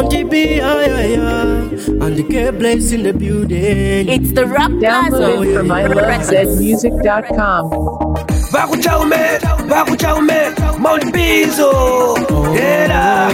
Monty B, and the K-Blaze in the building. It's the Rock Plaza. Download from ilovezmusic.com. Bakuchaume, Mount Bizo. Yeah.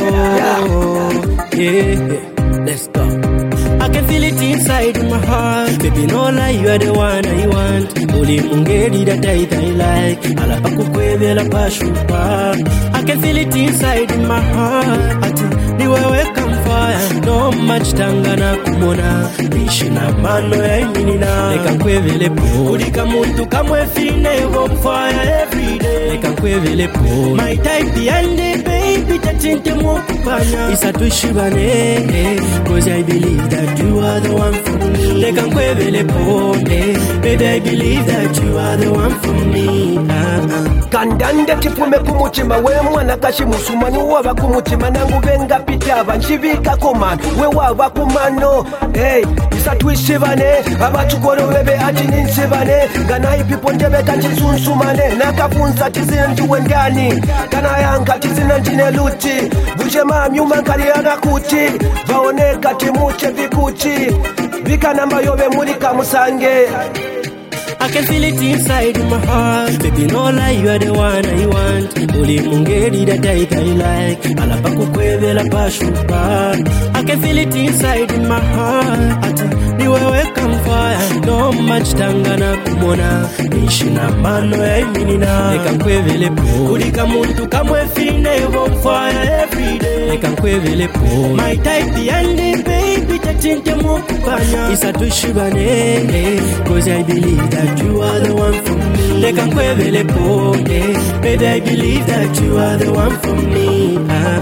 Let's go. I can feel it inside my heart. Baby, no lie, you are the one I want. Uli mungeri that I like. Alapa kukweve la pashupa. I can feel it inside my heart. Ati niwewe kamfaya. No much tangana kumona. Bishina mano ya iminina. Neka kwevele po. Udika muntu kamwe fine on fire every day. Neka kwevele po. My type behind it, baby. Tachinte mokupanya. Isa tushibane. Cause I believe that you are the one for me. They can kwevele pone. Baby, I believe that you are the one for me. Kandande tipume kumutima we mwana kashi musumani waba kumutima nangu benga pitaba nchivika komano we waba kumano. Hey, isa tuishivane abachukoro bebe ati ninsivane gana ipipo njebe tachizunsumane nakafunza tizinjuwe ndani kana yanga tizina njine luti buje mamyuma nkaliana kuti vaoneka timuche vikuchi vika namba yobe mulika musange. I can feel it inside my heart. Baby, no lie, you are the one I want. Uli mungeri that I like. Alapa kukweve la pashupa. I can feel it inside my heart. Ati niwewe kamfaya. No much tangana kumona. Nishina mano ya iminina. Neka kwevele po. Udika muntu kamwe fine on fire every day. Neka kwevele po. My type behind it, baby. Tachinte mokupanya. Isa tushibane. Cause I believe that you are the one for me. They can kwevele pone. Baby, I believe that you are the one for me.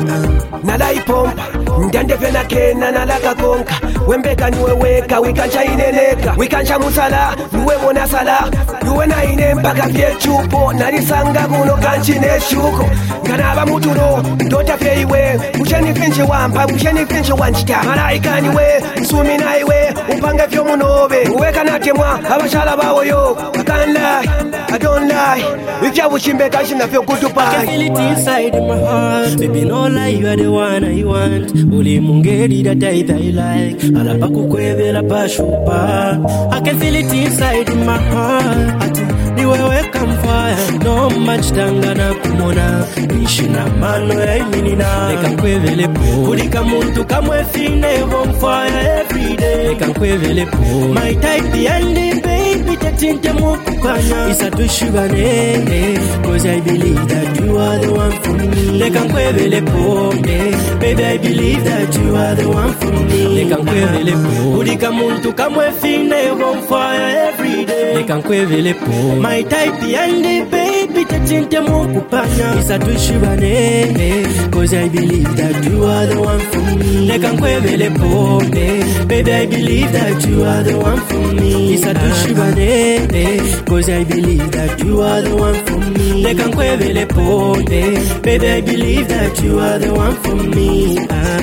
Nala ipompa, ndande pena kena nalaka konka. Wembeka niwe weka, wikancha ineleka. Wikancha musala, niwe mona sala. Niwe na ine mpaka vye chupo. Nanisanga kuno kanchine shuko. Nganaba muturo, ndota fye iwe. Msheni finche wampa, msheni finche wanchita. Malaika niwe, msumi na iwe. Upanga vyo munobe. Uweka natemwa, abashala bawo yo. I can't lie, I don't lie. If you wish me, I feel good to buy. I can feel it inside my heart. Baby, no lie, you are the one I want. Uli mungeri that I like. Alapa kukweve la pashupa. I can feel it inside my heart. Ati niwewe kamfaya. No much tangana kumona. Nishina mano ya iminina. Neka kwevele po. Udika muntu kamwe fine on fire every day. Neka kwevele po. My type behind it, baby. Tachinte mokupanya. Isa tushibane. Cause I believe that you are the one for me. They can kwevele pone. Baby, I believe that you are the one for me. They can kwevele pone. Udika muntu kamwe fine on fire every day. They can kwevele pone. My type behind it, baby. Tachinte mokupanya. Isa tushibane. Cause I believe that you are the one for me. They can kwevele pone. Baby, I believe that you are the one for me. Isa tushibane. Cause I believe that you are the one for me. They can kwevele pone. Baby, I believe that you are the one for me.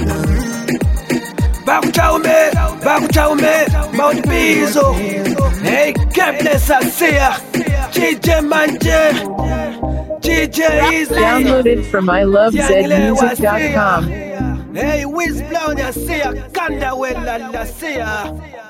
Bakuchaume, Mount Bizo. Hey, K-Blaze Asia. DJ Manje. DJ Easy. Download it from ilovezmusic.com. Hey, Wiz Blown Asia. Kanda Wella Asia.